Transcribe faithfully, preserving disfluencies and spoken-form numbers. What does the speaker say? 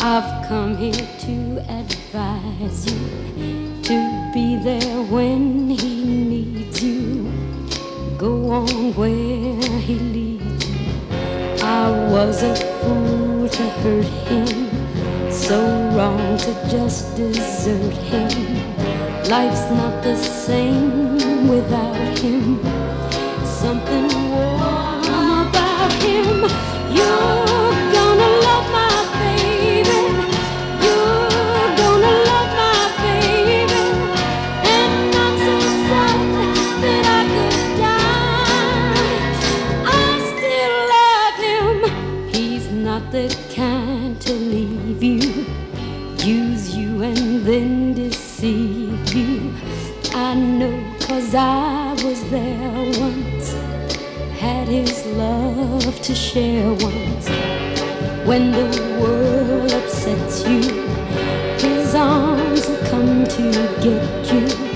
I've come here to advise you to be there when he needs you. Go on where he leads you. I was a fool to hurt him, so wrong to just desert him. Life's not the same without him. Something warm about him. You're gonna love my baby. You're gonna love my baby. And I'm so sad that I could die. I still love him. He's not the kind to leave you, use you and then deceive you. I know, 'cause I was there once, had his love to share once. When the world upsets you, his arms will come to get you.